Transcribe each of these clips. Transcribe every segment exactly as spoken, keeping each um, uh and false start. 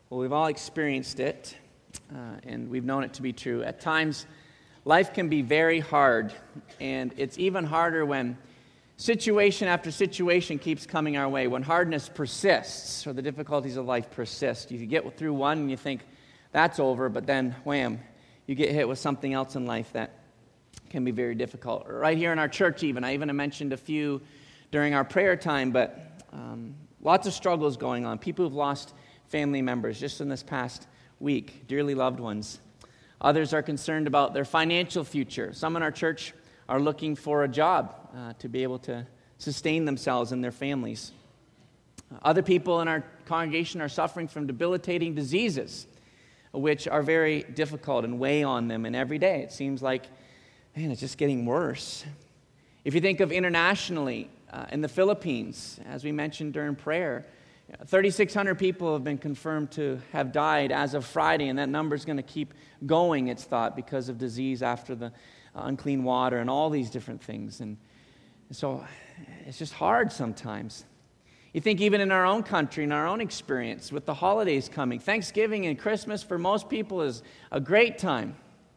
Well, we've all experienced it, uh, and we've known it to be true. At times, life can be very hard, and it's even harder when situation after situation keeps coming our way, when hardness persists, or the difficulties of life persist. You get through one and you think, that's over, but then, wham, you get hit with something else in life that can be very difficult. Right here in our church even, I even mentioned a few during our prayer time, but um, lots of struggles going on. People who've lost family members just in this past week, dearly loved ones. Others are concerned about their financial future. Some in our church are looking for a job uh, to be able to sustain themselves and their families. Other people in our congregation are suffering from debilitating diseases, which are very difficult and weigh on them. And every day it seems like, man, it's just getting worse. If you think of internationally, uh, in the Philippines, as we mentioned during prayer, thirty-six hundred people have been confirmed to have died as of Friday, and that number is going to keep going, it's thought, because of disease after the uh, unclean water and all these different things. And so it's just hard sometimes. You think even in our own country, in our own experience, with the holidays coming, Thanksgiving and Christmas for most people is a great time.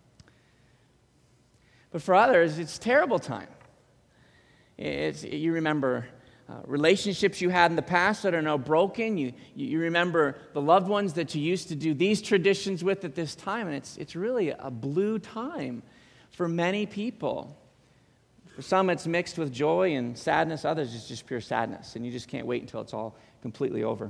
But for others, it's a terrible time. It's, you remember Uh, relationships you had in the past that are now broken. You, you remember the loved ones that you used to do these traditions with at this time, and it's it's really a blue time for many people. For some, it's mixed with joy and sadness. Others, it's just pure sadness, and you just can't wait until it's all completely over.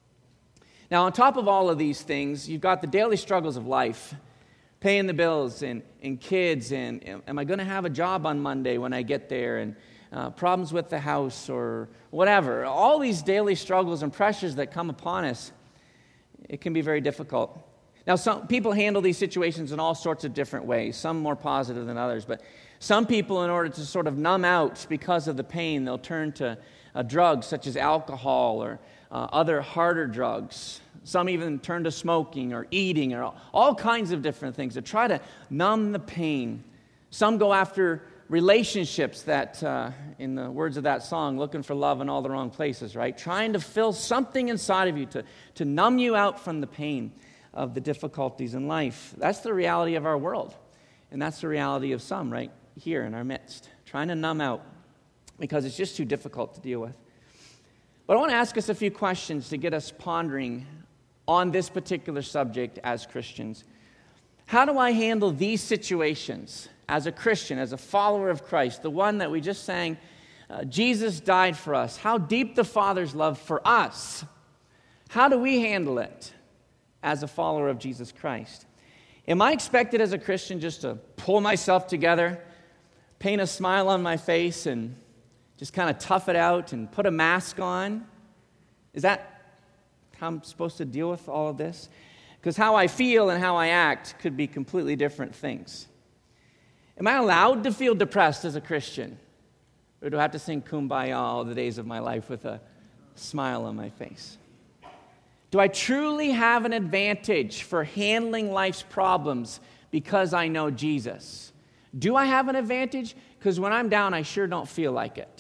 Now, on top of all of these things, you've got the daily struggles of life, paying the bills and, and kids, and am I going to have a job on Monday when I get there, and Uh, problems with the house or whatever. All these daily struggles and pressures that come upon us, it can be very difficult. Now, some people handle these situations in all sorts of different ways, some more positive than others, but some people, in order to sort of numb out because of the pain, they'll turn to uh, drugs such as alcohol or uh, other harder drugs. Some even turn to smoking or eating or all, all kinds of different things to try to numb the pain. Some go after relationships that, uh, in the words of that song, looking for love in all the wrong places, right? Trying to fill something inside of you to, to numb you out from the pain of the difficulties in life. That's the reality of our world. And that's the reality of some right here in our midst. Trying to numb out because it's just too difficult to deal with. But I want to ask us a few questions to get us pondering on this particular subject as Christians. How do I handle these situations as a Christian, as a follower of Christ, the one that we just sang, uh, Jesus died for us? How deep the Father's love for us. How do we handle it as a follower of Jesus Christ? Am I expected as a Christian just to pull myself together, paint a smile on my face, and just kind of tough it out and put a mask on? Is that how I'm supposed to deal with all of this? Because how I feel and how I act could be completely different things. Am I allowed to feel depressed as a Christian? Or do I have to sing Kumbaya all the days of my life with a smile on my face? Do I truly have an advantage for handling life's problems because I know Jesus? Do I have an advantage? Because when I'm down, I sure don't feel like it.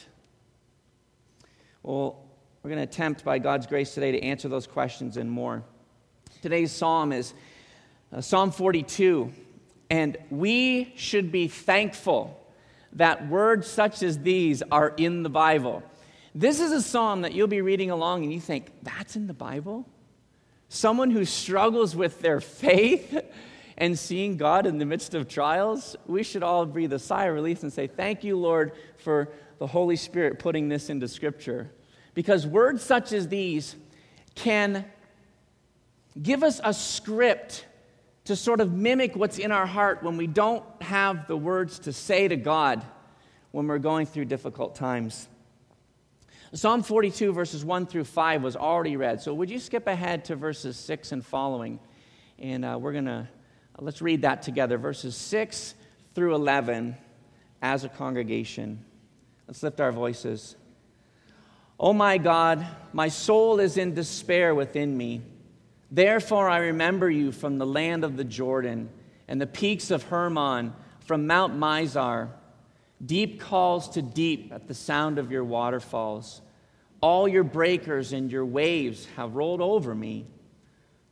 Well, we're going to attempt by God's grace today to answer those questions and more. Today's psalm is uh, Psalm forty-two. And we should be thankful that words such as these are in the Bible. This is a psalm that you'll be reading along and you think, that's in the Bible? Someone who struggles with their faith and seeing God in the midst of trials? We should all breathe a sigh of relief and say, thank you, Lord, for the Holy Spirit putting this into Scripture. Because words such as these can give us a script to sort of mimic what's in our heart when we don't have the words to say to God when we're going through difficult times. Psalm forty-two, verses one through five was already read. So would you skip ahead to verses six and following? And uh, we're going to, uh, let's read that together. Verses six through eleven as a congregation. Let's lift our voices. Oh my God, my soul is in despair within me. Therefore I remember you from the land of the Jordan and the peaks of Hermon, from Mount Mizar. Deep calls to deep at the sound of your waterfalls. All your breakers and your waves have rolled over me.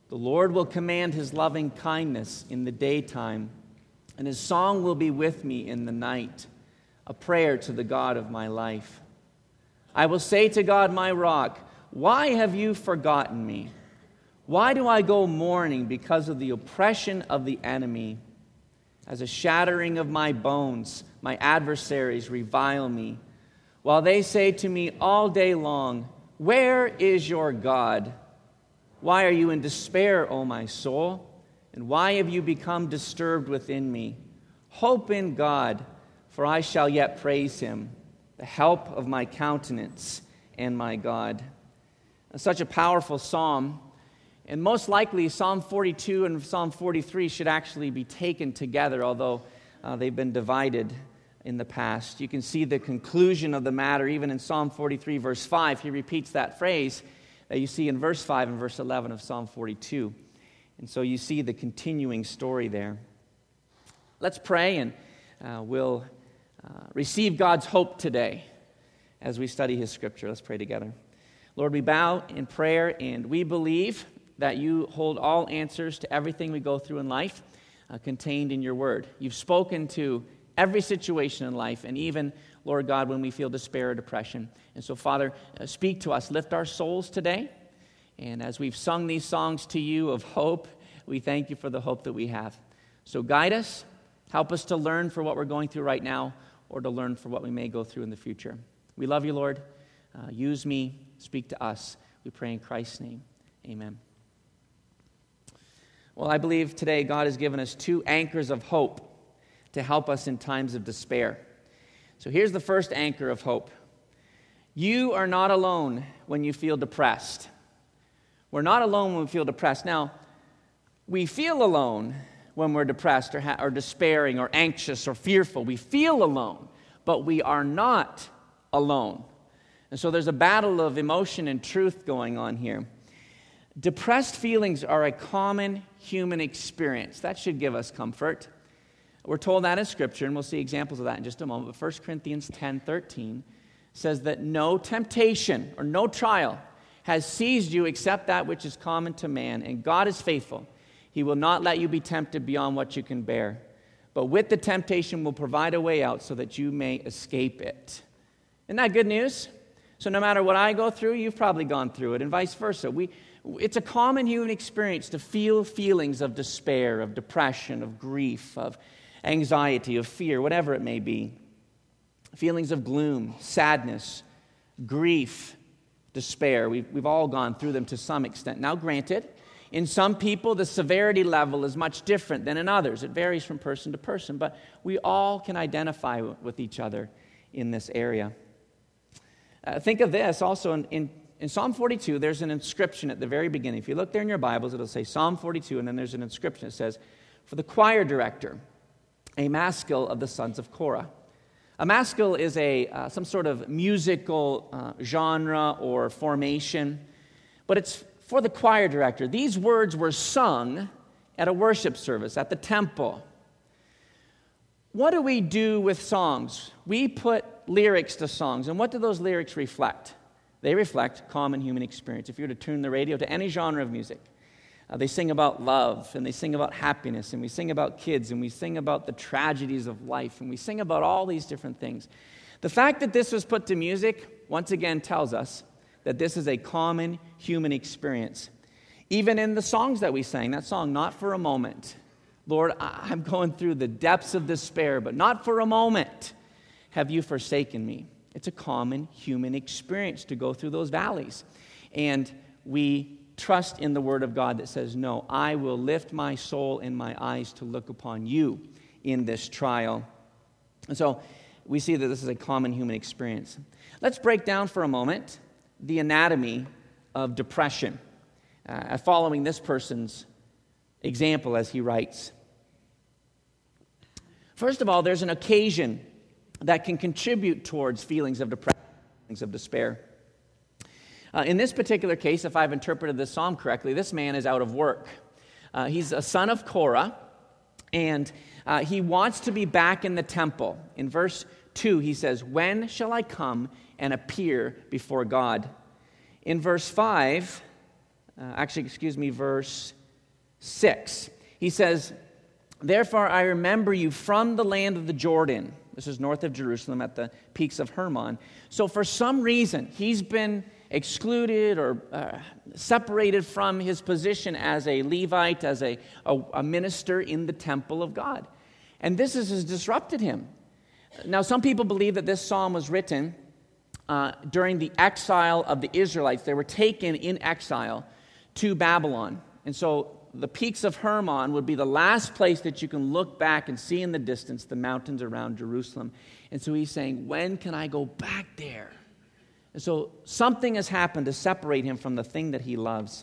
The Lord will command his loving kindness in the daytime, and his song will be with me in the night, a prayer to the God of my life. I will say to God, my rock, why have you forgotten me? Why do I go mourning because of the oppression of the enemy? As a shattering of my bones, my adversaries revile me, while they say to me all day long, where is your God? Why are you in despair, O my soul? And why have you become disturbed within me? Hope in God, for I shall yet praise him, the help of my countenance and my God. Such a powerful psalm. And most likely, Psalm forty-two and Psalm forty-three should actually be taken together, although uh, they've been divided in the past. You can see the conclusion of the matter even in Psalm forty-three, verse five. He repeats that phrase that you see in verse five and verse eleven of Psalm forty-two. And so you see the continuing story there. Let's pray, and uh, we'll uh, receive God's hope today as we study his scripture. Let's pray together. Lord, we bow in prayer, and we believe that you hold all answers to everything we go through in life uh, contained in your word. You've spoken to every situation in life, and even, Lord God, when we feel despair or depression. And so, Father, uh, speak to us. Lift our souls today. And as we've sung these songs to you of hope, we thank you for the hope that we have. So guide us. Help us to learn for what we're going through right now, or to learn for what we may go through in the future. We love you, Lord. Uh, use me. Speak to us. We pray in Christ's name. Amen. Well, I believe today God has given us two anchors of hope to help us in times of despair. So here's the first anchor of hope. You are not alone when you feel depressed. We're not alone when we feel depressed. Now, we feel alone when we're depressed or, ha- or despairing or anxious or fearful. We feel alone, but we are not alone. And so there's a battle of emotion and truth going on here. Depressed feelings are a common human experience. That should give us comfort. We're told that in Scripture, and we'll see examples of that in just a moment. But First Corinthians ten thirteen says that no temptation or no trial has seized you except that which is common to man, and God is faithful. He will not let you be tempted beyond what you can bear. But with the temptation will provide a way out so that you may escape it. Isn't that good news? So no matter what I go through, you've probably gone through it, and vice versa. We It's a common human experience to feel feelings of despair, of depression, of grief, of anxiety, of fear, whatever it may be. Feelings of gloom, sadness, grief, despair. We've, we've all gone through them to some extent. Now, granted, in some people, the severity level is much different than in others. It varies from person to person, but we all can identify with each other in this area. Uh, think of this also in, in In Psalm forty-two, there's an inscription at the very beginning. If you look there in your Bibles, it'll say Psalm forty-two, and then there's an inscription that says, for the choir director, a maskil of the sons of Korah. A maskil is a uh, some sort of musical uh, genre or formation, but it's for the choir director. These words were sung at a worship service, at the temple. What do we do with songs? We put lyrics to songs, and what do those lyrics reflect? They reflect common human experience. If you were to tune the radio to any genre of music, uh, they sing about love, and they sing about happiness, and we sing about kids, and we sing about the tragedies of life, and we sing about all these different things. The fact that this was put to music, once again, tells us that this is a common human experience. Even in the songs that we sang, that song, Not for a Moment. Lord, I'm going through the depths of despair, but not for a moment have you forsaken me. It's a common human experience to go through those valleys. And we trust in the Word of God that says, no, I will lift my soul and my eyes to look upon you in this trial. And so we see that this is a common human experience. Let's break down for a moment the anatomy of depression, uh, following this person's example as he writes. First of all, there's an occasion that can contribute towards feelings of depression, feelings of despair. Uh, in this particular case, if I've interpreted this psalm correctly, this man is out of work. Uh, he's a son of Korah, and uh, he wants to be back in the temple. In verse two, he says, when shall I come and appear before God? In verse five, Uh, actually, excuse me, verse six. He says, therefore I remember you from the land of the Jordan. This is north of Jerusalem at the peaks of Hermon. So for some reason, he's been excluded or uh, separated from his position as a Levite, as a, a, a minister in the temple of God. And this has disrupted him. Now, some people believe that this psalm was written uh, during the exile of the Israelites. They were taken in exile to Babylon. And so the peaks of Hermon would be the last place that you can look back and see in the distance the mountains around Jerusalem. And so he's saying, when can I go back there? And so something has happened to separate him from the thing that he loves.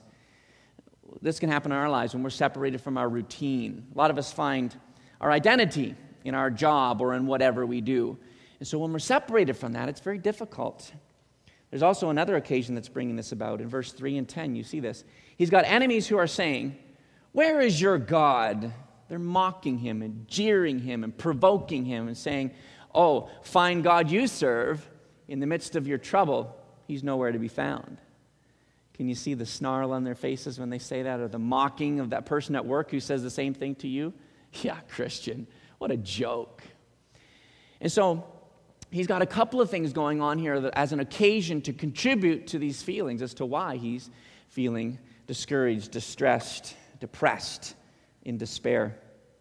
This can happen in our lives when we're separated from our routine. A lot of us find our identity in our job or in whatever we do. And so when we're separated from that, it's very difficult. There's also another occasion that's bringing this about. In verse three and ten, you see this. He's got enemies who are saying, where is your God? They're mocking him and jeering him and provoking him and saying, oh, fine God you serve. In the midst of your trouble, he's nowhere to be found. Can you see the snarl on their faces when they say that, or the mocking of that person at work who says the same thing to you? Yeah, Christian, what a joke. And so he's got a couple of things going on here that as an occasion to contribute to these feelings as to why he's feeling discouraged, distressed, depressed, in despair.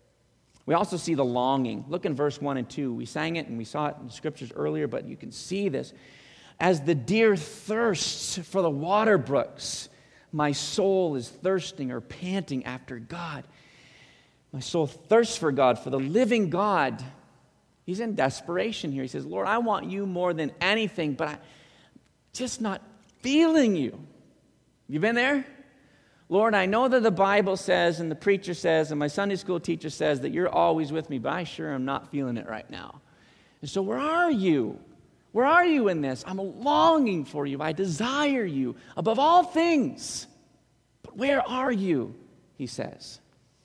We also see the longing. Look in verse one and two. We sang it and we saw it in the scriptures earlier, but you can see this. As the deer thirsts for the water brooks, my soul is thirsting or panting after God. My soul thirsts for God, for the living God. He's in desperation here. He says, Lord, I want you more than anything, but I'm just not feeling you. You been there? Lord, I know that the Bible says and the preacher says and my Sunday school teacher says that you're always with me, but I sure am not feeling it right now. And so where are you? Where are you in this? I'm longing for you. I desire you above all things. But where are you? He says.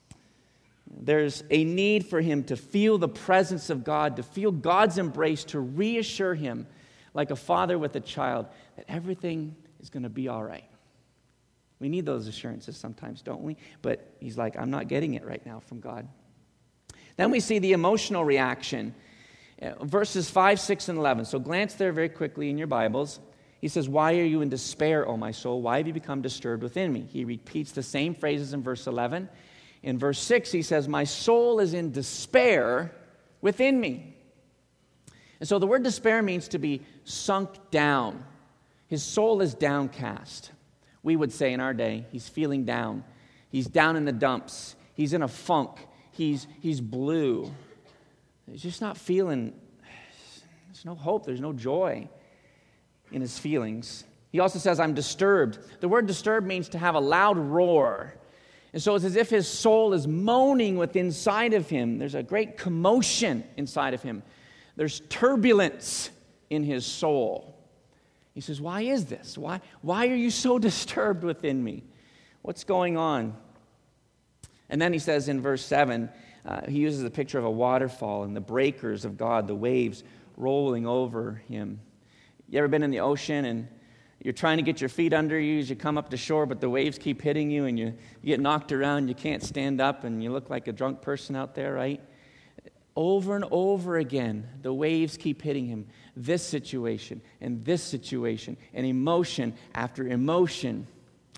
There's a need for him to feel the presence of God, to feel God's embrace, to reassure him like a father with a child that everything is going to be all right. We need those assurances sometimes, don't we? But he's like, I'm not getting it right now from God. Then we see the emotional reaction. Verses five, six, and eleven. So glance there very quickly in your Bibles. He says, why are you in despair, O my soul? Why have you become disturbed within me? He repeats the same phrases in verse eleven. In verse six, he says, my soul is in despair within me. And so the word despair means to be sunk down. His soul is downcast. We would say in our day, he's feeling down. He's down in the dumps. He's in a funk. He's, he's blue. He's just not feeling, there's no hope, there's no joy in his feelings. He also says, I'm disturbed. The word disturbed means to have a loud roar. And so it's as if his soul is moaning within inside of him. There's a great commotion inside of him. There's turbulence in his soul. He says, why is this? Why, why are you so disturbed within me? What's going on? And then he says in verse seven, uh, he uses a picture of a waterfall and the breakers of God, the waves rolling over him. You ever been in the ocean and you're trying to get your feet under you as you come up to shore, but the waves keep hitting you and you, you get knocked around, you can't stand up, and you look like a drunk person out there, right? Over and over again, the waves keep hitting him. This situation and this situation and emotion after emotion.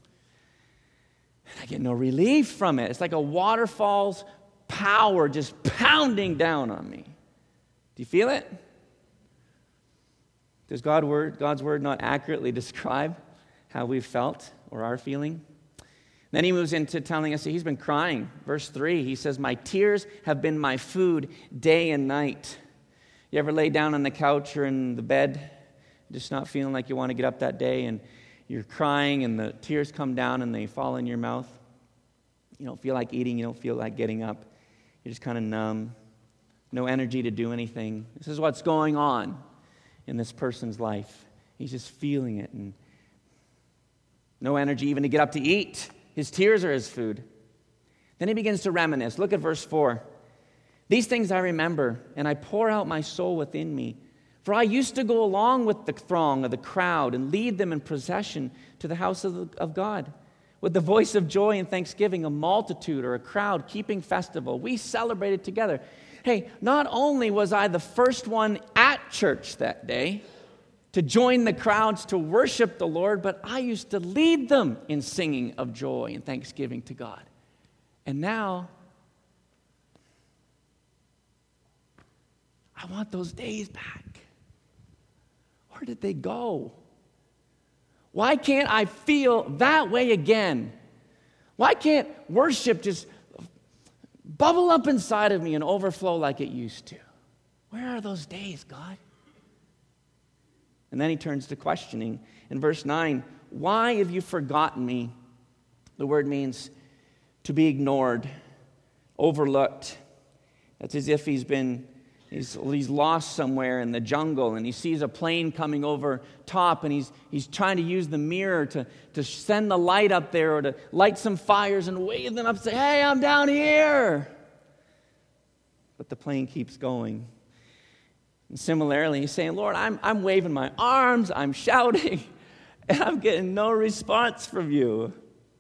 I get no relief from it. It's like a waterfall's power just pounding down on me. Do you feel it? Does God word, God's word not accurately describe how we've felt or are feeling? Then he moves into telling us that he's been crying. Verse three, he says, my tears have been my food day and night. You ever lay down on the couch or in the bed, just not feeling like you want to get up that day, and you're crying and the tears come down and they fall in your mouth? You don't feel like eating, you don't feel like getting up. You're just kind of numb, no energy to do anything. This is what's going on in this person's life. He's just feeling it and no energy even to get up to eat. His tears are his food. Then he begins to reminisce. Look at verse four. These things I remember, and I pour out my soul within me. For I used to go along with the throng of the crowd and lead them in procession to the house of, the, of God. With the voice of joy and thanksgiving, a multitude or a crowd keeping festival. We celebrated together. Hey, not only was I the first one at church that day to join the crowds to worship the Lord, but I used to lead them in singing of joy and thanksgiving to God. And now, I want those days back. Where did they go? Why can't I feel that way again? Why can't worship just bubble up inside of me and overflow like it used to? Where are those days, God? And then he turns to questioning. In verse nine, why have you forgotten me? The word means to be ignored, overlooked. That's as if he's been He's, he's lost somewhere in the jungle, and he sees a plane coming over top, and he's, he's trying to use the mirror to, to send the light up there or to light some fires and wave them up and say, hey, I'm down here. But the plane keeps going. And similarly, he's saying, Lord, I'm, I'm waving my arms, I'm shouting, and I'm getting no response from you.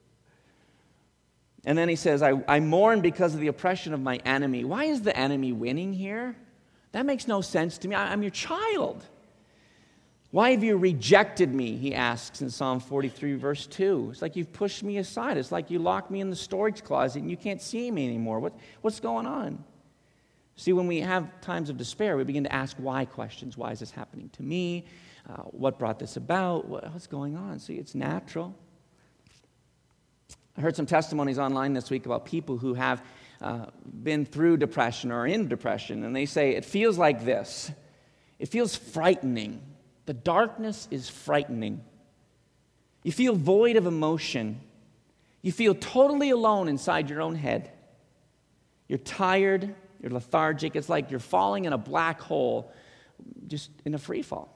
And then he says, I, I mourn because of the oppression of my enemy. Why is the enemy winning here? That makes no sense to me. I'm your child. Why have you rejected me, he asks in Psalm forty-three, verse two. It's like you've pushed me aside. It's like you locked me in the storage closet and you can't see me anymore. What, what's going on? See, when we have times of despair, we begin to ask why questions. Why is this happening to me? Uh, what brought this about? What, what's going on? See, it's natural. I heard some testimonies online this week about people who have uh, been through depression or in depression, and they say it feels like this. It feels frightening. The darkness is frightening. You feel void of emotion. You feel totally alone inside your own head. You're tired. You're lethargic. It's like you're falling in a black hole, just in a free fall.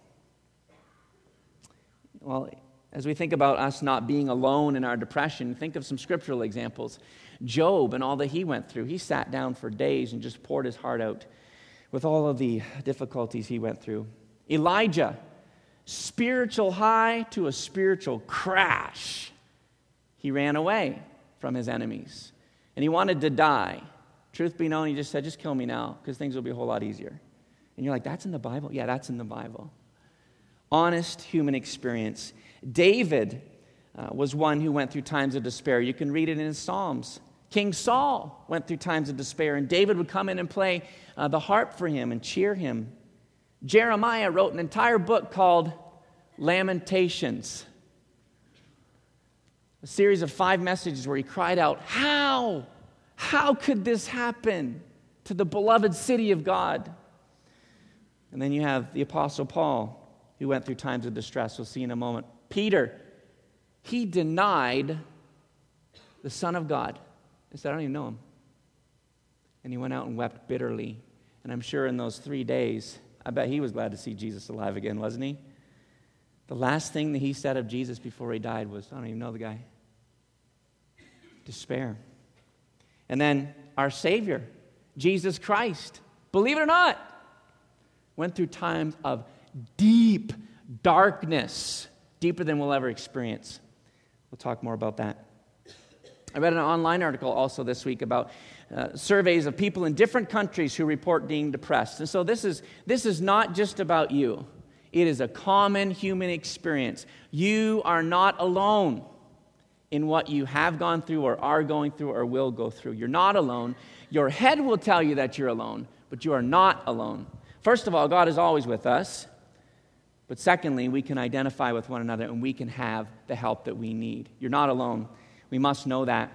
Well, as we think about us not being alone in our depression, think of some scriptural examples. Job and all that he went through. He sat down for days and just poured his heart out with all of the difficulties he went through. Elijah, spiritual high to a spiritual crash. He ran away from his enemies, and he wanted to die. Truth be known, he just said, just kill me now, because things will be a whole lot easier. And you're like, that's in the Bible? Yeah, that's in the Bible. Honest human experience. David uh, was one who went through times of despair. You can read it in his Psalms. King Saul went through times of despair, and David would come in and play uh, the harp for him and cheer him. Jeremiah wrote an entire book called Lamentations, a series of five messages where he cried out, how? How could this happen to the beloved city of God? And then you have the Apostle Paul, who went through times of distress. We'll see in a moment. Peter, he denied the Son of God. He said, I don't even know him. And he went out and wept bitterly. And I'm sure in those three days, I bet he was glad to see Jesus alive again, wasn't he? The last thing that he said of Jesus before he died was, I don't even know the guy. Despair. And then our Savior, Jesus Christ, believe it or not, went through times of deep darkness, deeper than we'll ever experience. We'll talk more about that. I read an online article also this week about uh, surveys of people in different countries who report being depressed. And so this is this is not just about you. It is a common human experience. You are not alone in what you have gone through or are going through or will go through. You're not alone. Your head will tell you that you're alone, but you are not alone. First of all, God is always with us. But secondly, we can identify with one another and we can have the help that we need. You're not alone. We must know that.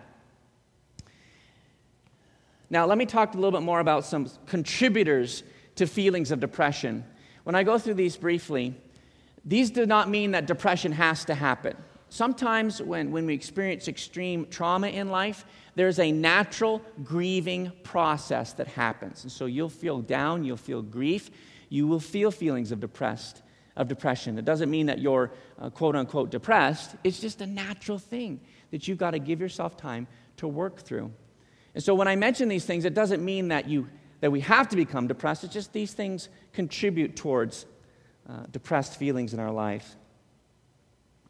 Now, let me talk a little bit more about some contributors to feelings of depression. When I go through these briefly, these do not mean that depression has to happen. Sometimes when, when we experience extreme trauma in life, there's a natural grieving process that happens. And so you'll feel down, you'll feel grief, you will feel feelings of depressed. of depression. It doesn't mean that you're uh, quote-unquote depressed. It's just a natural thing that you've got to give yourself time to work through. And so when I mention these things, it doesn't mean that you that we have to become depressed. It's just these things contribute towards uh, depressed feelings in our life.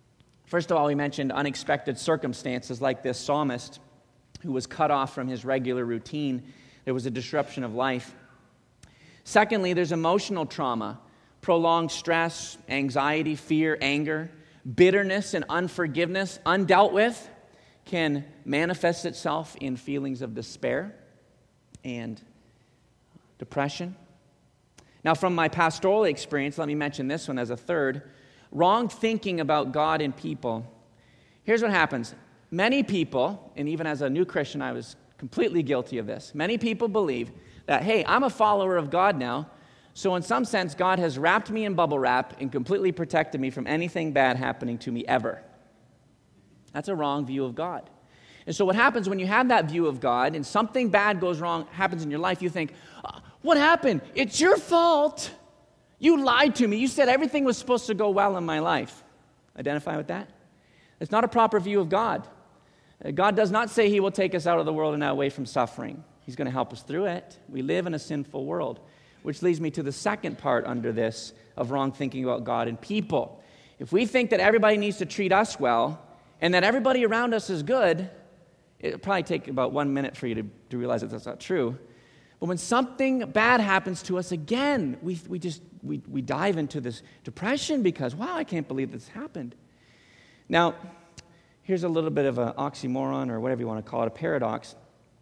First of all, we mentioned unexpected circumstances like this psalmist who was cut off from his regular routine. There was a disruption of life. Secondly, there's emotional trauma, prolonged stress, anxiety, fear, anger, bitterness, and unforgiveness, undealt with, can manifest itself in feelings of despair and depression. Now, from my pastoral experience, let me mention this one as a third. Wrong thinking about God and people. Here's what happens. Many people, and even as a new Christian, I was completely guilty of this. Many people believe that, hey, I'm a follower of God now, so in some sense, God has wrapped me in bubble wrap and completely protected me from anything bad happening to me ever. That's a wrong view of God. And so what happens when you have that view of God and something bad goes wrong, happens in your life, you think, what happened? It's your fault. You lied to me. You said everything was supposed to go well in my life. Identify with that? It's not a proper view of God. God does not say he will take us out of the world and away from suffering. He's going to help us through it. We live in a sinful world, which leads me to the second part under this of wrong thinking about God and people. If we think that everybody needs to treat us well and that everybody around us is good, it'll probably take about one minute for you to, to realize that that's not true. But when something bad happens to us again, we we just we we dive into this depression because, wow, I can't believe this happened. Now, here's a little bit of an oxymoron or whatever you want to call it, a paradox.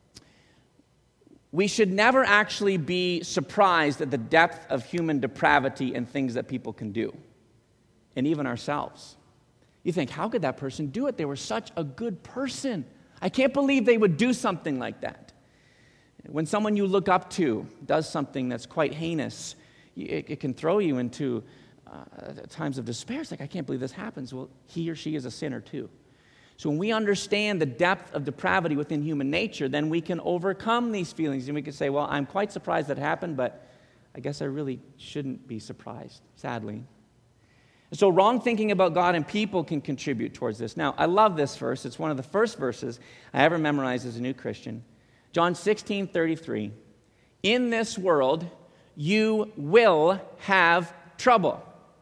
We should never actually be surprised at the depth of human depravity and things that people can do, and even ourselves. You think, how could that person do it? They were such a good person. I can't believe they would do something like that. When someone you look up to does something that's quite heinous, it, it can throw you into uh, times of despair. It's like, I can't believe this happens. Well, he or she is a sinner too. So when we understand the depth of depravity within human nature, then we can overcome these feelings. And we can say, well, I'm quite surprised that happened, but I guess I really shouldn't be surprised, sadly. So wrong thinking about God and people can contribute towards this. Now, I love this verse. It's one of the first verses I ever memorized as a new Christian. John sixteen thirty-three. In this world, you will have trouble.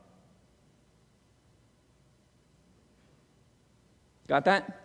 Got that?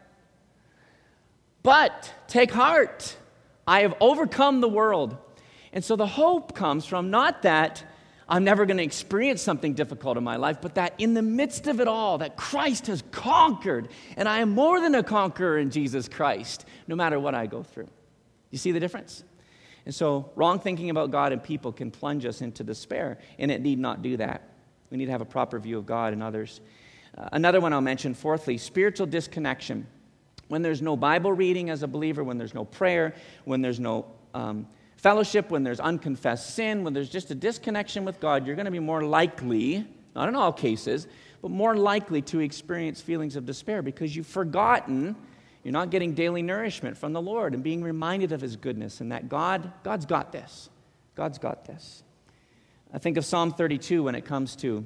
But take heart. I have overcome the world. And so the hope comes from not that I'm never going to experience something difficult in my life, but that in the midst of it all, that Christ has conquered, and I am more than a conqueror in Jesus Christ, no matter what I go through. You see the difference? And so wrong thinking about God and people can plunge us into despair, and it need not do that. We need to have a proper view of God and others. Uh, another one I'll mention, fourthly, spiritual disconnection. When there's no Bible reading as a believer, when there's no prayer, when there's no um, fellowship, when there's unconfessed sin, when there's just a disconnection with God, you're going to be more likely, not in all cases, but more likely to experience feelings of despair because you've forgotten, you're not getting daily nourishment from the Lord and being reminded of his goodness and that God, God's got this. God's got this. I think of Psalm thirty-two when it comes to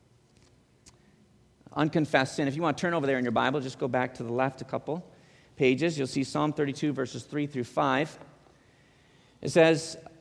unconfessed sin. If you want to turn over there in your Bible, just go back to the left a couple pages. You'll see Psalm thirty-two, verses three through five. It says, if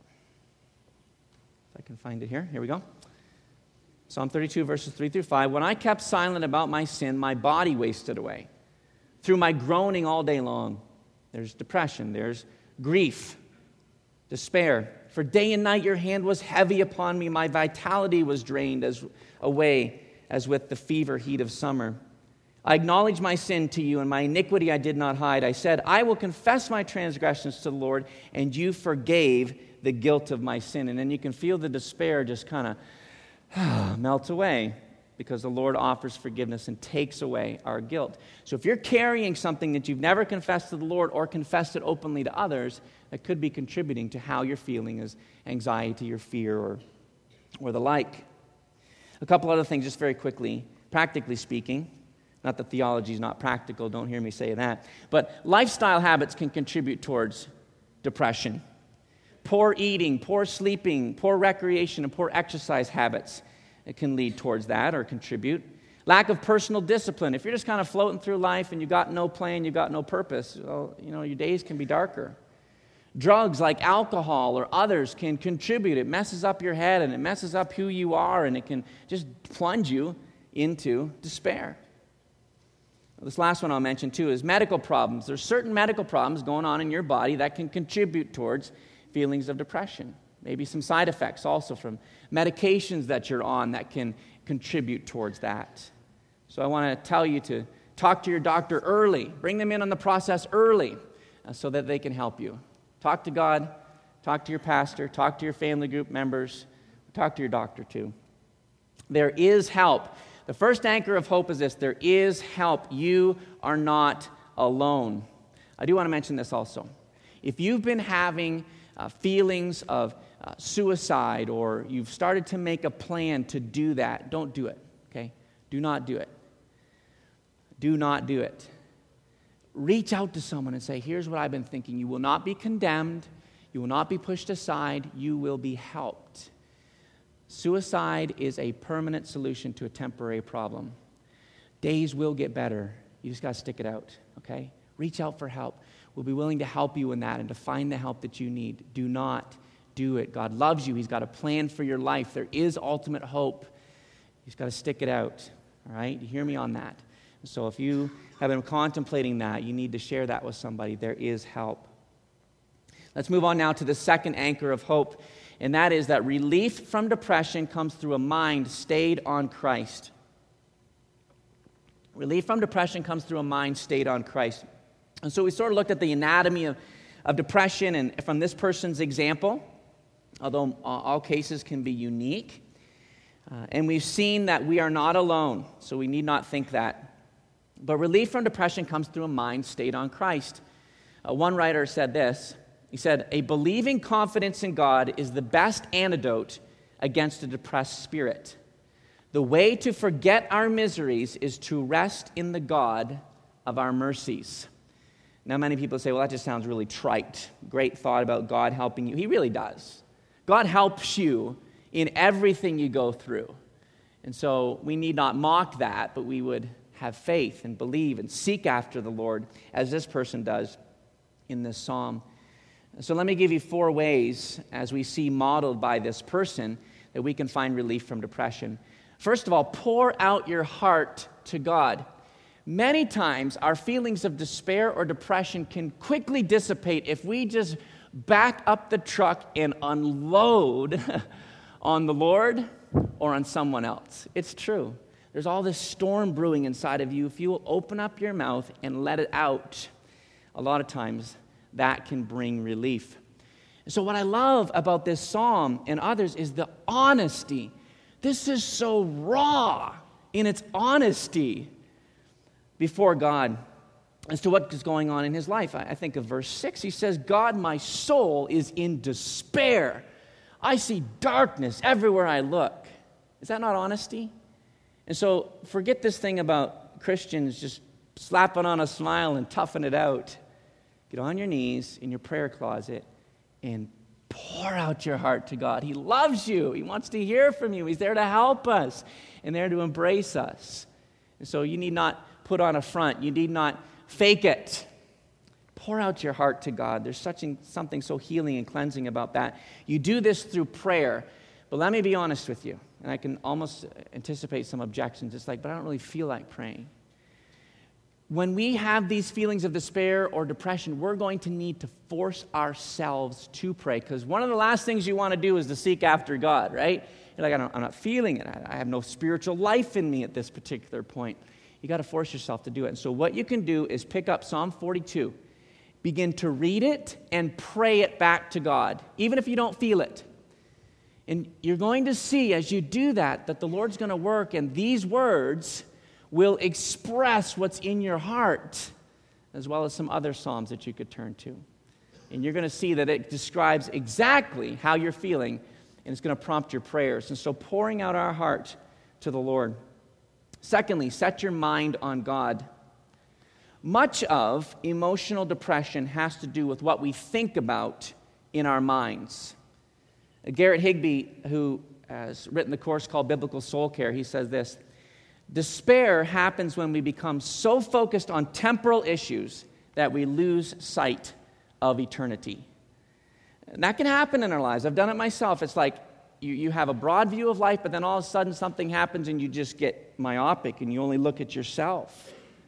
I can find it here, here we go. Psalm thirty-two, verses three through five. When I kept silent about my sin, my body wasted away. Through my groaning all day long, there's depression, there's grief, despair. For day and night your hand was heavy upon me. My vitality was drained as away as with the fever heat of summer. I acknowledged my sin to you, and my iniquity I did not hide. I said, I will confess my transgressions to the Lord, and you forgave the guilt of my sin. And then you can feel the despair just kind of melt away because the Lord offers forgiveness and takes away our guilt. So if you're carrying something that you've never confessed to the Lord or confessed it openly to others, that could be contributing to how you're feeling as anxiety or fear or, or the like. A couple other things just very quickly, practically speaking. Not that theology is not practical, don't hear me say that. But lifestyle habits can contribute towards depression. Poor eating, poor sleeping, poor recreation, and poor exercise habits it can lead towards that or contribute. Lack of personal discipline. If you're just kind of floating through life and you've got no plan, you've got no purpose, well, you know, your days can be darker. Drugs like alcohol or others can contribute. It messes up your head and it messes up who you are, and it can just plunge you into despair. This last one I'll mention too is medical problems. There's certain medical problems going on in your body that can contribute towards feelings of depression. Maybe some side effects also from medications that you're on that can contribute towards that. So I want to tell you to talk to your doctor early. Bring them in on the process early uh, so that they can help you. Talk to God, talk to your pastor, talk to your family group members, talk to your doctor too. There is help. The first anchor of hope is this: there is help. You are not alone. I do want to mention this also. If you've been having uh, feelings of uh, suicide, or you've started to make a plan to do that, don't do it, okay? Do not do it. Do not do it. Reach out to someone and say, here's what I've been thinking. You will not be condemned. You will not be pushed aside. You will be helped. Suicide is a permanent solution to a temporary problem. Days will get better. You just got to stick it out, okay? Reach out for help. We'll be willing to help you in that and to find the help that you need. Do not do it. God loves you. He's got a plan for your life. There is ultimate hope. You just got to stick it out, all right? You hear me on that? So if you have been contemplating that, you need to share that with somebody. There is help. Let's move on now to the second anchor of hope, and that is that relief from depression comes through a mind stayed on Christ. Relief from depression comes through a mind stayed on Christ. And so we sort of looked at the anatomy of, of depression, and from this person's example, although all cases can be unique. Uh, and we've seen that we are not alone, so we need not think that. But relief from depression comes through a mind stayed on Christ. Uh, one writer said this. He said, a believing confidence in God is the best antidote against a depressed spirit. The way to forget our miseries is to rest in the God of our mercies. Now, many people say, well, that just sounds really trite. Great thought about God helping you. He really does. God helps you in everything you go through. And so we need not mock that, but we would have faith and believe and seek after the Lord, as this person does in this psalm. So let me give you four ways, as we see modeled by this person, that we can find relief from depression. First of all, pour out your heart to God. Many times, our feelings of despair or depression can quickly dissipate if we just back up the truck and unload on the Lord or on someone else. It's true. There's all this storm brewing inside of you. If you will open up your mouth and let it out, a lot of times that can bring relief. So what I love about this psalm and others is the honesty. This is so raw in its honesty before God as to what is going on in his life. I think of verse six. He says, God, my soul is in despair. I see darkness everywhere I look. Is that not honesty? And so forget this thing about Christians just slapping on a smile and toughing it out. Get on your knees in your prayer closet and pour out your heart to God. He loves you. He wants to hear from you. He's there to help us and there to embrace us. And so you need not put on a front. You need not fake it. Pour out your heart to God. There's such something so healing and cleansing about that. You do this through prayer. But let me be honest with you. And I can almost anticipate some objections. It's like, but I don't really feel like praying. When we have these feelings of despair or depression, we're going to need to force ourselves to pray. Because one of the last things you want to do is to seek after God, right? You're like, I don't, I'm not feeling it. I have no spiritual life in me at this particular point. You got to force yourself to do it. And so what you can do is pick up Psalm forty-two. Begin to read it and pray it back to God, even if you don't feel it. And you're going to see as you do that, that the Lord's going to work, and these words will express what's in your heart, as well as some other psalms that you could turn to. And you're going to see that it describes exactly how you're feeling, and it's going to prompt your prayers. And so pouring out our heart to the Lord. Secondly, set your mind on God. Much of emotional depression has to do with what we think about in our minds. Garrett Higbee, who has written the course called Biblical Soul Care, he says this: despair happens when we become so focused on temporal issues that we lose sight of eternity. And that can happen in our lives. I've done it myself. It's like you, you have a broad view of life, but then all of a sudden something happens and you just get myopic and you only look at yourself.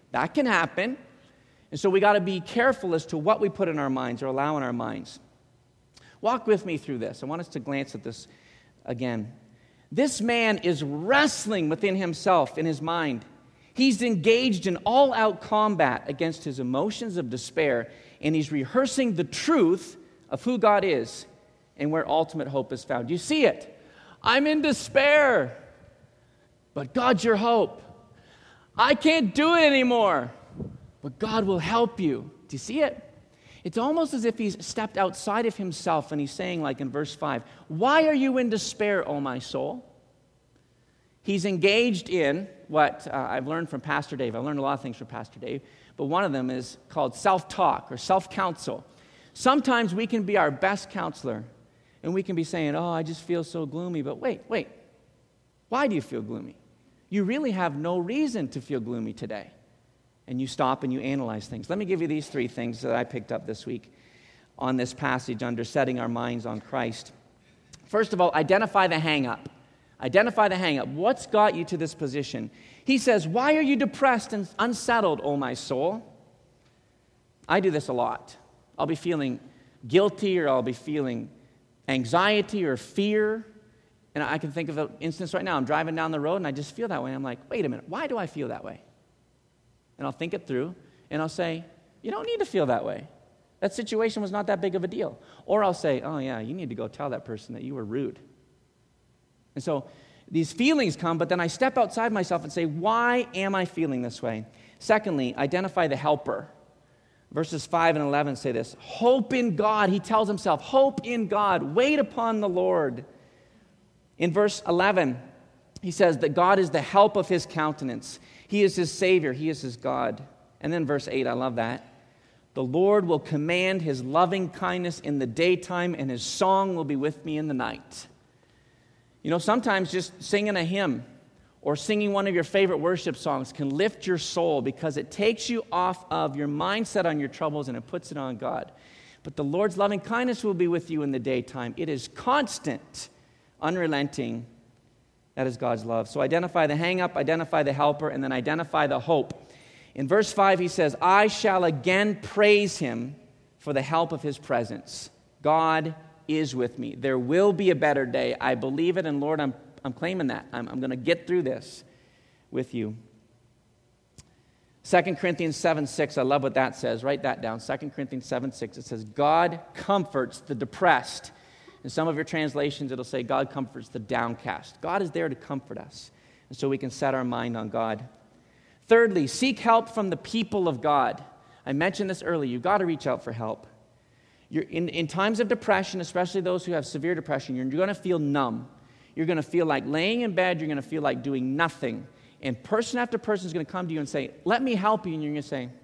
That can happen. And so we got to be careful as to what we put in our minds or allow in our minds. Walk with me through this. I want us to glance at this again. This man is wrestling within himself in his mind. He's engaged in all-out combat against his emotions of despair, and he's rehearsing the truth of who God is and where ultimate hope is found. You see it. I'm in despair, but God's your hope. I can't do it anymore, but God will help you. Do you see it? It's almost as if he's stepped outside of himself and he's saying, like in verse five, why are you in despair, O my soul? He's engaged in what uh, I've learned from Pastor Dave. I've learned a lot of things from Pastor Dave, but one of them is called self-talk or self-counsel. Sometimes we can be our best counselor, and we can be saying, oh, I just feel so gloomy. But wait, wait. Why do you feel gloomy? You really have no reason to feel gloomy today. And you stop and you analyze things. Let me give you these three things that I picked up this week on this passage under setting our minds on Christ. First of all, identify the hang-up. Identify the hang-up. What's got you to this position? He says, why are you depressed and unsettled, O my soul? I do this a lot. I'll be feeling guilty, or I'll be feeling anxiety or fear. And I can think of an instance right now. I'm driving down the road and I just feel that way. I'm like, wait a minute, why do I feel that way? And I'll think it through and I'll say, you don't need to feel that way. That situation was not that big of a deal. Or I'll say, oh yeah, you need to go tell that person that you were rude. And so these feelings come, but then I step outside myself and say, why am I feeling this way? Secondly, identify the helper. Verses five and eleven say this, hope in God. He tells himself, hope in God. Wait upon the Lord. In verse eleven, he says that God is the help of his countenance. He is his Savior. He is his God. And then verse eight, I love that. The Lord will command his loving kindness in the daytime, and his song will be with me in the night. You know, sometimes just singing a hymn or singing one of your favorite worship songs can lift your soul because it takes you off of your mindset on your troubles and it puts it on God. But the Lord's loving kindness will be with you in the daytime. It is constant, unrelenting. That is God's love. So identify the hang-up, identify the helper, and then identify the hope. In verse five, he says, I shall again praise him for the help of his presence. God is with me. There will be a better day. I believe it, and Lord, I'm I'm claiming that. I'm, I'm going to get through this with you. Second Corinthians seven six, I love what that says. Write that down. Second Corinthians seven six, it says, God comforts the depressed. In some of your translations, it'll say, God comforts the downcast. God is there to comfort us, and so we can set our mind on God. Thirdly, seek help from the people of God. I mentioned this earlier. You've got to reach out for help. You're in, in times of depression, especially those who have severe depression, you're going to feel numb. You're going to feel like laying in bed. You're going to feel like doing nothing. And person after person is going to come to you and say, let me help you. And you're going to say,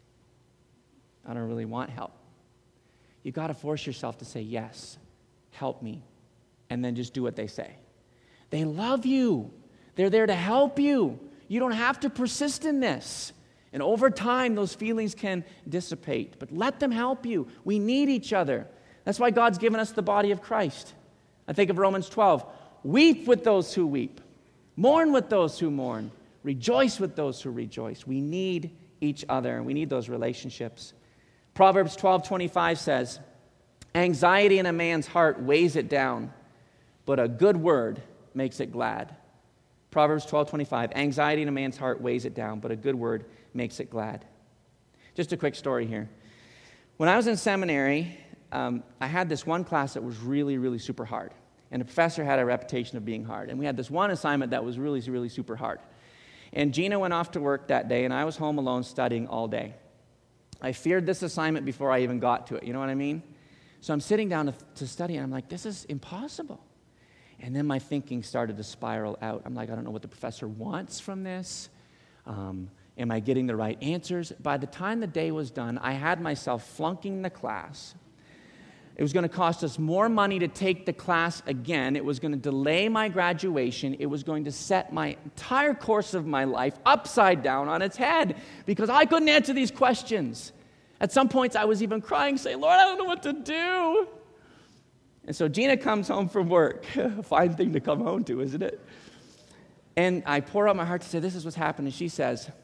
I don't really want help. You've got to force yourself to say, yes, help me. And then just do what they say. They love you. They're there to help you. You don't have to persist in this. And over time, those feelings can dissipate. But let them help you. We need each other. That's why God's given us the body of Christ. I think of Romans twelve. Weep with those who weep. Mourn with those who mourn. Rejoice with those who rejoice. We need each other, and we need those relationships. Proverbs twelve twenty-five says, anxiety in a man's heart weighs it down, but a good word makes it glad. Proverbs twelve twenty-five, anxiety in a man's heart weighs it down, but a good word makes it glad. Just a quick story here. When I was in seminary, um, I had this one class that was really, really super hard. And the professor had a reputation of being hard. And we had this one assignment that was really, really super hard. And Gina went off to work that day, and I was home alone studying all day. I feared this assignment before I even got to it. You know what I mean? So I'm sitting down to, to study, and I'm like, this is impossible. And then my thinking started to spiral out. I'm like, I don't know what the professor wants from this. Um, am I getting the right answers? By the time the day was done, I had myself flunking the class. It was going to cost us more money to take the class again. It was going to delay my graduation. It was going to set my entire course of my life upside down on its head because I couldn't answer these questions. At some points, I was even crying, saying, Lord, I don't know what to do. And so Gina comes home from work. A fine thing to come home to, isn't it? And I pour out my heart to say, this is what's happening. She says,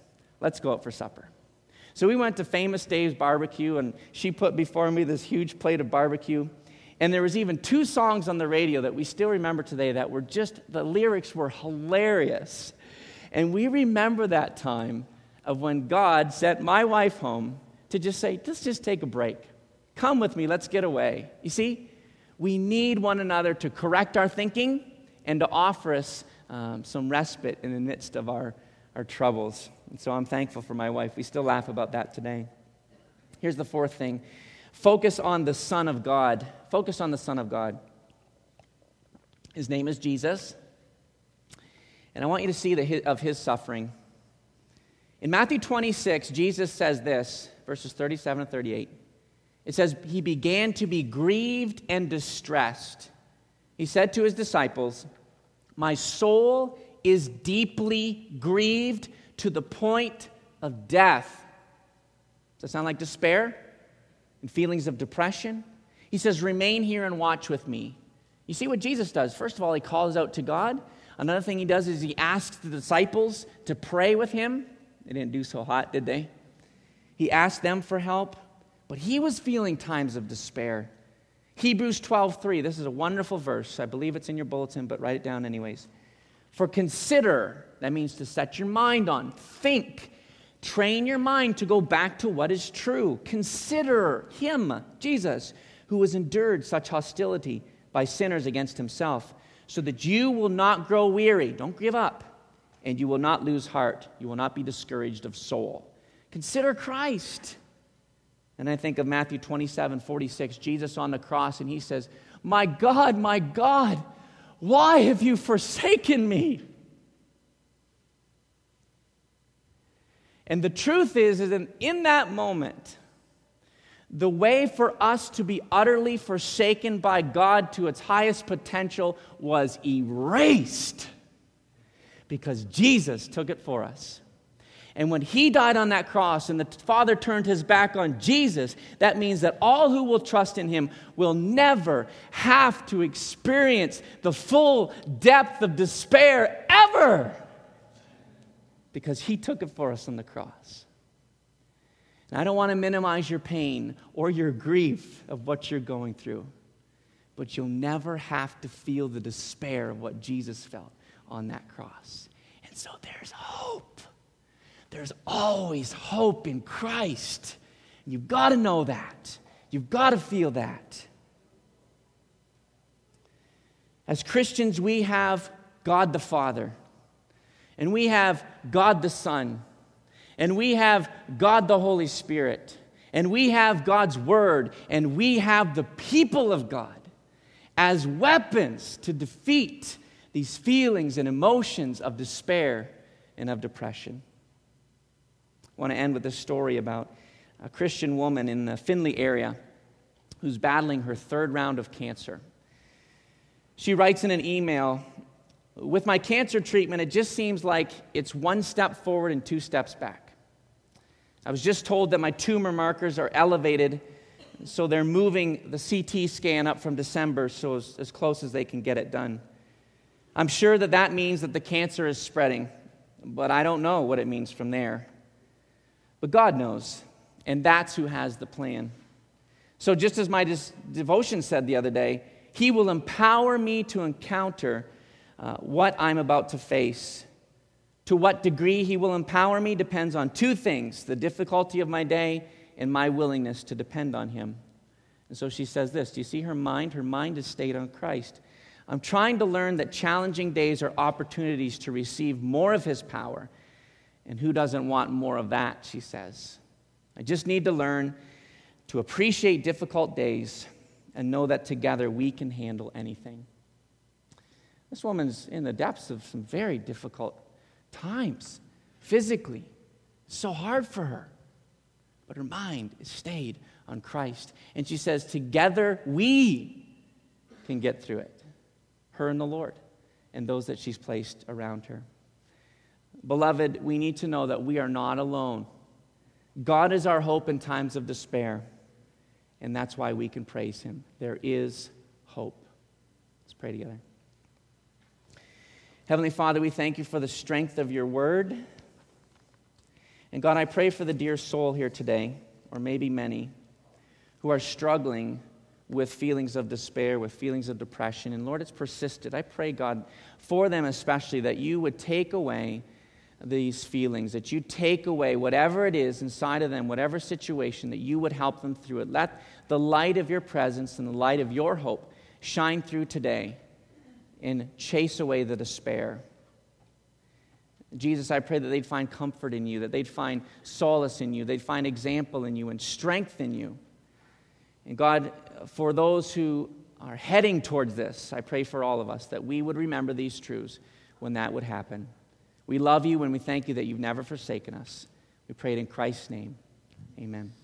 let's go out for supper. So we went to Famous Dave's Barbecue, and she put before me this huge plate of barbecue. And there was even two songs on the radio that we still remember today that were just, the lyrics were hilarious. And we remember that time of when God sent my wife home to just say, let's just take a break. Come with me, let's get away. You see, we need one another to correct our thinking and to offer us um, some respite in the midst of our, our troubles. And so I'm thankful for my wife. We still laugh about that today. Here's the fourth thing. Focus on the Son of God. Focus on the Son of God. His name is Jesus. And I want you to see the of his suffering. In Matthew twenty-six, Jesus says this, verses thirty-seven and thirty-eight. It says, he began to be grieved and distressed. He said to his disciples, my soul is deeply grieved to the point of death. Does that sound like despair and feelings of depression? He says, remain here and watch with me. You see what Jesus does? First of all, he calls out to God. Another thing he does is he asks the disciples to pray with him. They didn't do so hot, did they? He asked them for help, but he was feeling times of despair. Hebrews twelve three, this is a wonderful verse. I believe it's in your bulletin, but write it down anyways. For consider, that means to set your mind on, think, train your mind to go back to what is true. Consider him, Jesus, who has endured such hostility by sinners against himself, so that you will not grow weary. Don't give up. And you will not lose heart. You will not be discouraged of soul. Consider Christ. And I think of Matthew twenty-seven forty-six, Jesus on the cross, and he says, my God, my God, why have you forsaken me? And the truth is, is that in that moment, the way for us to be utterly forsaken by God to its highest potential was erased because Jesus took it for us. And when he died on that cross and the Father turned his back on Jesus, that means that all who will trust in him will never have to experience the full depth of despair ever, because he took it for us on the cross. And I don't want to minimize your pain or your grief of what you're going through, but you'll never have to feel the despair of what Jesus felt on that cross. And so there's hope. There's always hope in Christ. And you've got to know that. You've got to feel that. As Christians, we have God the Father, and we have God the Son, and we have God the Holy Spirit, and we have God's Word, and we have the people of God as weapons to defeat these feelings and emotions of despair and of depression. I want to end with this story about a Christian woman in the Findlay area who's battling her third round of cancer. She writes in an email, with my cancer treatment, it just seems like it's one step forward and two steps back. I was just told that my tumor markers are elevated, so they're moving the C T scan up from December so as, as close as they can get it done. I'm sure that that means that the cancer is spreading, but I don't know what it means from there. But God knows, and that's who has the plan. So just as my dis- devotion said the other day, he will empower me to encounter uh, what I'm about to face. To what degree he will empower me depends on two things: the difficulty of my day and my willingness to depend on him. And so she says this. Do you see her mind? Her mind is stayed on Christ. I'm trying to learn that challenging days are opportunities to receive more of his power. And who doesn't want more of that, she says. I just need to learn to appreciate difficult days and know that together we can handle anything. This woman's in the depths of some very difficult times, physically. It's so hard for her. But her mind is stayed on Christ. And she says, together we can get through it. Her and the Lord and those that she's placed around her. Beloved, we need to know that we are not alone. God is our hope in times of despair, and that's why we can praise him. There is hope. Let's pray together. Heavenly Father, we thank you for the strength of your word. And God, I pray for the dear soul here today, or maybe many, who are struggling with feelings of despair, with feelings of depression. And Lord, it's persisted. I pray, God, for them especially, that you would take away these feelings, that you take away whatever it is inside of them, whatever situation, that you would help them through it. Let the light of your presence and the light of your hope shine through today and chase away the despair. Jesus, I pray that they'd find comfort in you, that they'd find solace in you, they'd find example in you and strength in you. And God, for those who are heading towards this, I pray for all of us that we would remember these truths when that would happen. We love you and we thank you that you've never forsaken us. We pray it in Christ's name. Amen.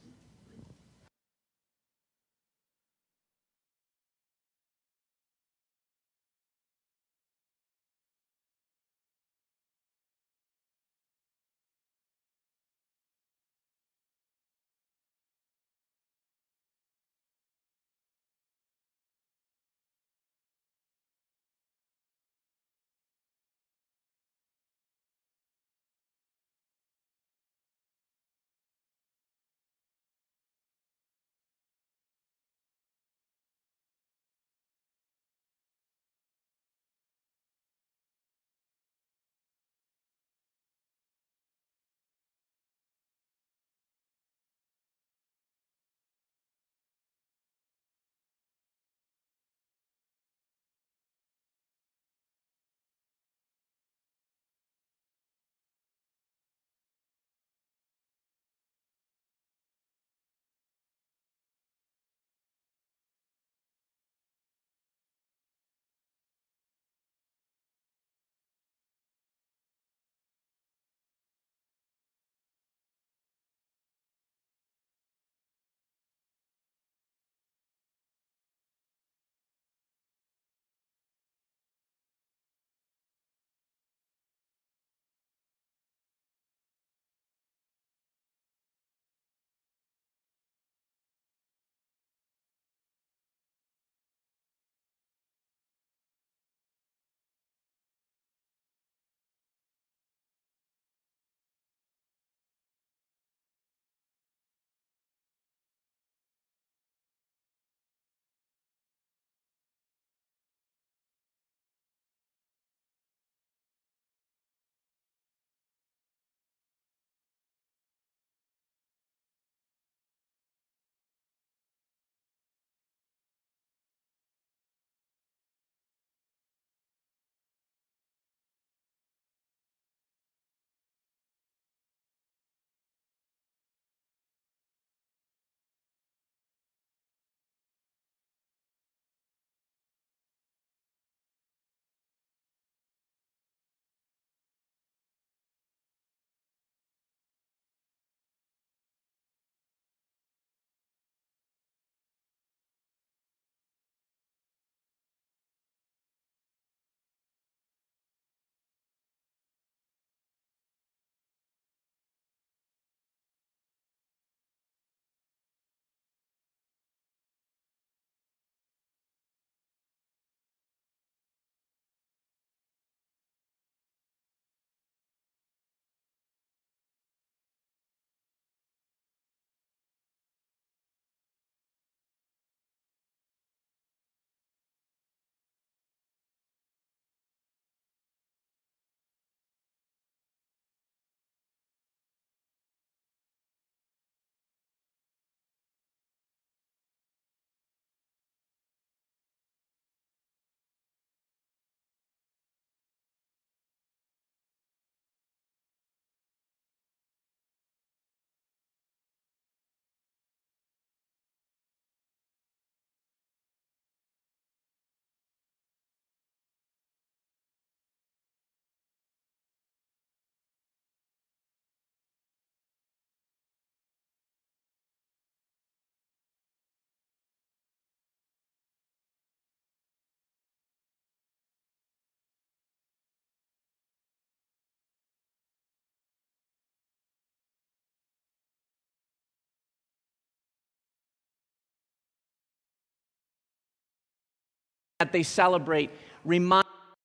That they celebrate remind